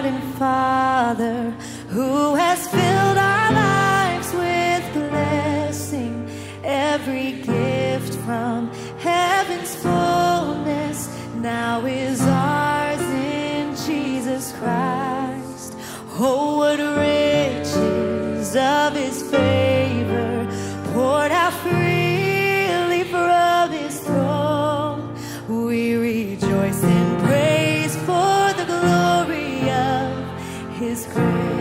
God and Father, who has filled our lives with blessing, every gift from heaven's fullness now is ours in Jesus Christ. Oh, what riches of his favor poured out freely from his throne. We rejoice and praise for the glory of his grace.